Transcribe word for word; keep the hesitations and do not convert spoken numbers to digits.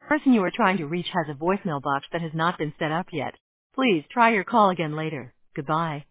person you are trying to reach has a voicemail box that has not been set up yet. Please try your call again later. Goodbye.